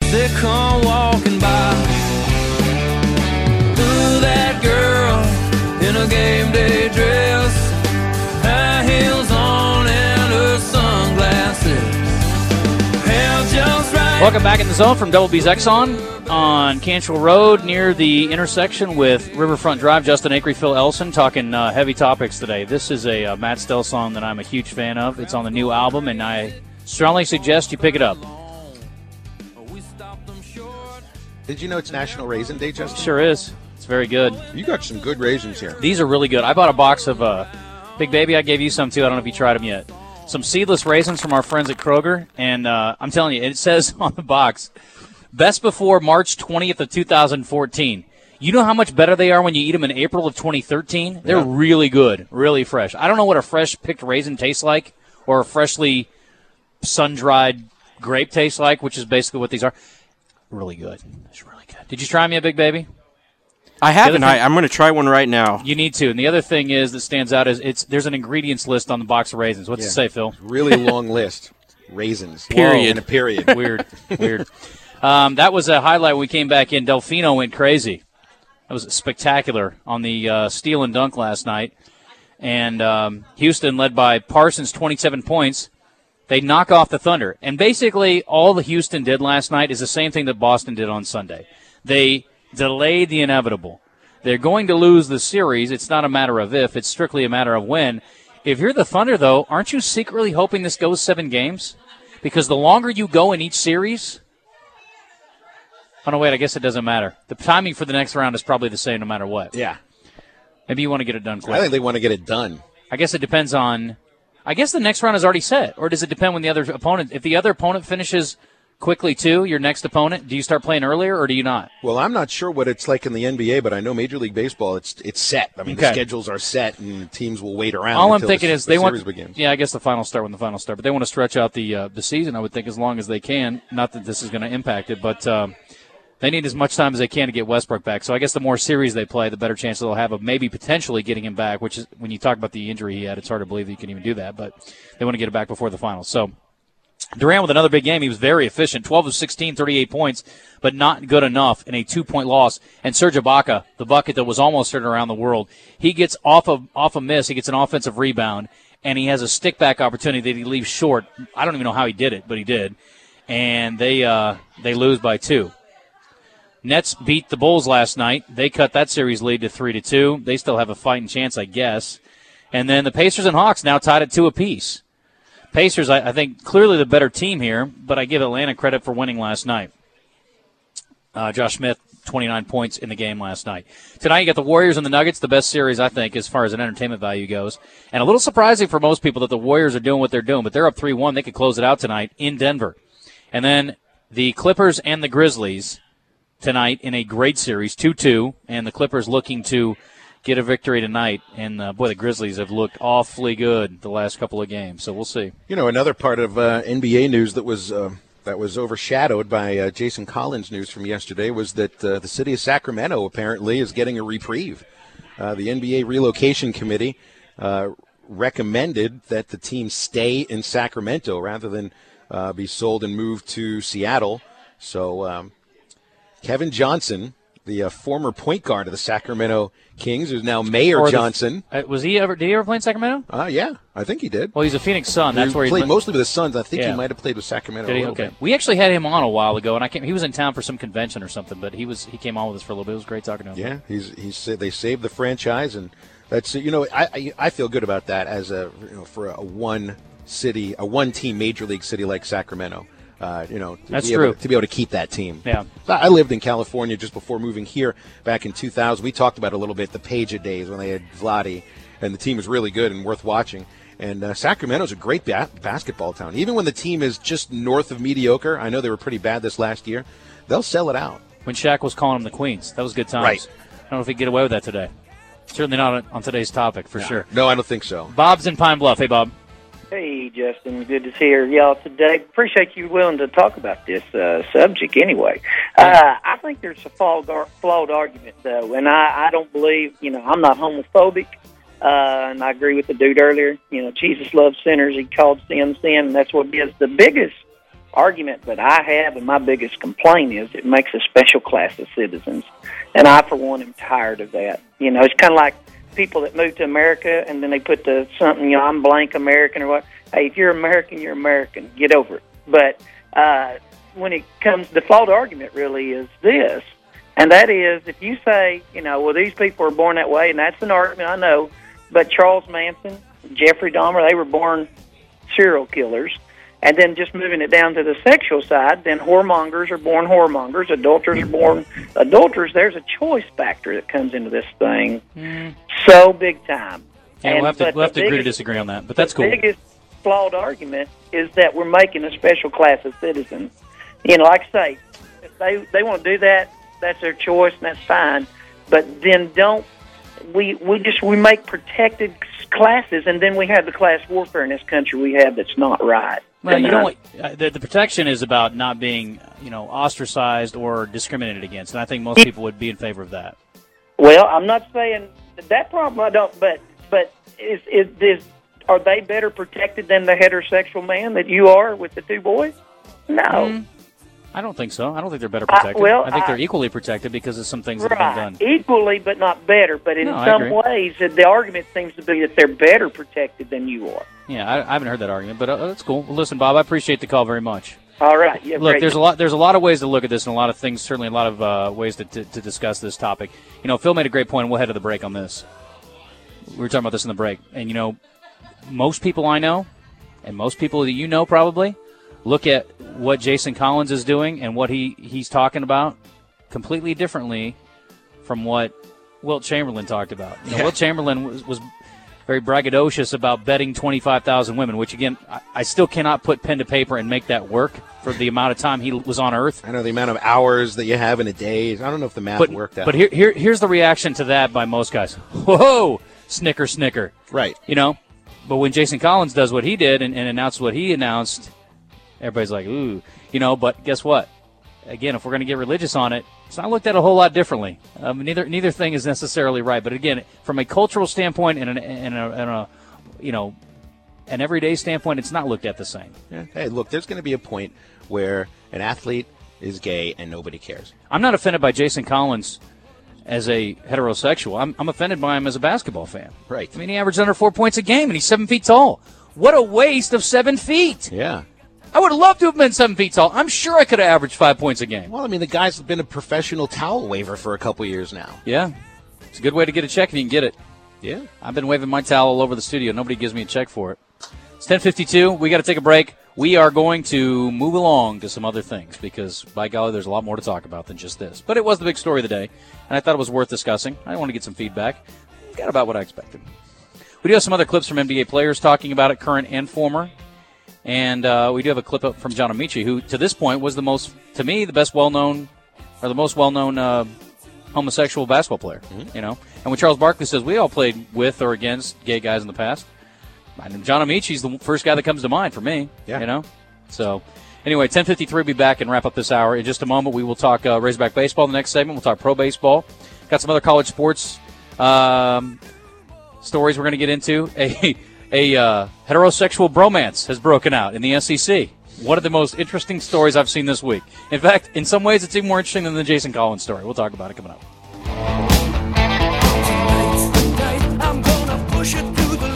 they come walking by. Ooh, that girl in a game day dress, high heels on and her sunglasses. Hair just right. Welcome back in the zone from Double B's Exxon on Cantrell Road near the intersection with Riverfront Drive. Justin Acri, Phil Elson talking heavy topics today. This is a Matt Stell song that I'm a huge fan of. It's on the new album, and I strongly suggest you pick it up. Did you know it's National Raisin Day, Justin? Sure is. It's very good. You got some good raisins here. These are really good. I bought a box of Big Baby. I gave you some, too. I don't know if you tried them yet. Some seedless raisins from our friends at Kroger, and I'm telling you, it says on the box, best before March 20th of 2014. You know how much better they are when you eat them in April of 2013? They're really good, really fresh. I don't know what a fresh-picked raisin tastes like or a freshly sun-dried grape tastes like, which is basically what these are. Really good. It's really good. Did you try them yet, Big Baby? I haven't. I'm going to try one right now. You need to. And the other thing is that stands out is there's an ingredients list on the box of raisins. What's it say, Phil? Really long list. Raisins. Period. Whoa, and a period. Weird. That was a highlight when we came back in. Delfino went crazy. That was spectacular on the steal and dunk last night. And Houston led by Parsons, 27 points. They knock off the Thunder. And basically all the Houston did last night is the same thing that Boston did on Sunday. They delayed the inevitable. They're going to lose the series. It's not a matter of if. It's strictly a matter of when. If you're the Thunder, though, aren't you secretly hoping this goes 7 games? Because the longer you go in each series – oh, no, wait, I guess it doesn't matter. The timing for the next round is probably the same no matter what. Yeah. Maybe you want to get it done quick. I think they want to get it done. I guess it depends on – I guess the next round is already set. Or does it depend when the other opponent – if the other opponent finishes – quickly, too, your next opponent, do you start playing earlier or do you not? Well, I'm not sure what it's like in the NBA, but I know Major League Baseball, it's set. I mean, the schedules are set, and teams will wait around. All I'm thinking is they want. Begins. Yeah, I guess the finals start when the finals start, but they want to stretch out the season. I would think as long as they can. Not that this is going to impact it, but they need as much time as they can to get Westbrook back. So I guess the more series they play, the better chance they'll have of maybe potentially getting him back. Which is when you talk about the injury he had, it's hard to believe that you can even do that, but they want to get it back before the finals. So. Durant with another big game. He was very efficient, 12 of 16, 38 points, but not good enough in a 2-point loss. And Serge Ibaka, the bucket that was almost heard around the world, he gets off a miss. He gets an offensive rebound, and he has a stick-back opportunity that he leaves short. I don't even know how he did it, but he did. And they lose by 2. Nets beat the Bulls last night. They cut that series lead to 3-2. They still have a fighting chance, I guess. And then the Pacers and Hawks now tied at 2 apiece. Pacers, I think, clearly the better team here, but I give Atlanta credit for winning last night. Josh Smith, 29 points in the game last night. Tonight you got the Warriors and the Nuggets, the best series, I think, as far as an entertainment value goes. And a little surprising for most people that the Warriors are doing what they're doing, but they're up 3-1. They could close it out tonight in Denver. And then the Clippers and the Grizzlies tonight in a great series, 2-2, and the Clippers looking to get a victory tonight. And, the Grizzlies have looked awfully good the last couple of games, so we'll see. You know, another part of NBA news that was overshadowed by Jason Collins' news from yesterday was that the city of Sacramento apparently is getting a reprieve. The NBA Relocation Committee recommended that the team stay in Sacramento rather than be sold and moved to Seattle. So Kevin Johnson, the former point guard of the Sacramento Kings, who's now Mayor Johnson. Did he ever play in Sacramento? Yeah, I think he did. Well, he's a Phoenix Sun. That's where he played mostly with the Suns. I think he might have played with Sacramento. Did he? Okay. We actually had him on a while ago, and he was in town for some convention or something, but he came on with us for a little bit. It was great talking to him. Yeah, they saved the franchise, and that's I feel good about that as for a one team major league city like Sacramento. That's true. To be able to keep that team. Yeah. I lived in California just before moving here back in 2000. We talked about it a little bit, the Pager days when they had Vlade, and the team was really good and worth watching. And Sacramento's a great basketball town. Even when the team is just north of mediocre, I know they were pretty bad this last year, they'll sell it out. When Shaq was calling them the Queens, that was good times. Right. I don't know if he'd get away with that today. Certainly not on today's topic, for sure. No, I don't think so. Bob's in Pine Bluff. Hey, Bob. Hey, Justin. Good to hear y'all today. Appreciate you willing to talk about this subject anyway. I think there's a flawed argument, though, and I don't believe, I'm not homophobic, and I agree with the dude earlier. Jesus loves sinners. He called sin, and that's what it is. The biggest argument that I have, and my biggest complaint is it makes a special class of citizens. And I, for one, am tired of that. You know, it's kind of like people that move to America and then they put the something, you know, I'm blank American or what. Hey, if you're American, you're American. Get over it. But when it comes, the fault argument really is this, and that is if you say, you know, well, these people are born that way, and that's an argument, I know, but Charles Manson, Jeffrey Dahmer, they were born serial killers. And then just moving it down to the sexual side, then whoremongers are born whoremongers, adulterers are born adulterers. There's a choice factor that comes into this thing so big time. Yeah, we'll have to agree to disagree on that, but that's cool. The biggest flawed argument is that we're making a special class of citizens. You know, like I say, if they want to do that, that's their choice, and that's fine. But then we make protected classes, and then we have the class warfare in this country we have that's not right. Well, you don't. The protection is about not being, you know, ostracized or discriminated against, and I think most people would be in favor of that. Well, I'm not saying that problem. I don't. But are they better protected than the heterosexual man that you are with the two boys? No. I don't think so. I don't think they're better protected. I think they're equally protected because of some things that have been done. Equally, but not better. But in some ways, the argument seems to be that they're better protected than you are. Yeah, I haven't heard that argument, but that's cool. Well, listen, Bob, I appreciate the call very much. All right. Look, there's a lot of ways to look at this, and a lot of things, certainly a lot of ways to discuss this topic. You know, Phil made a great point, and we'll head to the break on this. We were talking about this in the break, and you know, most people I know, and most people that you know probably, look at what Jason Collins is doing and what he's talking about completely differently from what Wilt Chamberlain talked about. You know, Wilt Chamberlain was very braggadocious about betting 25,000 women, which, again, I still cannot put pen to paper and make that work for the amount of time he was on Earth. I know the amount of hours that you have in a day. I don't know if the math worked out. But here's the reaction to that by most guys. Whoa, snicker, snicker. Right. You know, but when Jason Collins does what he did and announced what he announced, everybody's like, ooh. You know, but guess what? Again, if we're going to get religious on it, it's not looked at a whole lot differently. Neither thing is necessarily right. But again, from a cultural standpoint and a you know, an everyday standpoint, it's not looked at the same. Yeah. Hey, look, there's going to be a point where an athlete is gay and nobody cares. I'm not offended by Jason Collins as a heterosexual. I'm offended by him as a basketball fan. Right. I mean, he averaged under 4 points a game, and he's 7 feet tall. What a waste of 7 feet. Yeah. I would have loved to have been 7 feet tall. I'm sure I could have averaged 5 points a game. Well, I mean, the guy's been a professional towel waver for a couple years now. Yeah. It's a good way to get a check if you can get it. Yeah. I've been waving my towel all over the studio. Nobody gives me a check for it. It's 10:52. We got to take a break. We are going to move along to some other things because, by golly, there's a lot more to talk about than just this. But it was the big story of the day, and I thought it was worth discussing. I want to get some feedback. Got about what I expected. We do have some other clips from NBA players talking about it, current and former. And we do have a clip up from John Amici, who to this point was the most well-known homosexual basketball player. Mm-hmm. You know, and when Charles Barkley says we all played with or against gay guys in the past, John Amici's the first guy that comes to mind for me. Yeah. You know, so anyway, 10:53. We'll be back and wrap up this hour in just a moment. We will talk Razorback baseball. In the next segment, we'll talk pro baseball. Got some other college sports stories we're going to get into. A heterosexual bromance has broken out in the SEC. One of the most interesting stories I've seen this week. In fact, in some ways, it's even more interesting than the Jason Collins story. We'll talk about it coming up.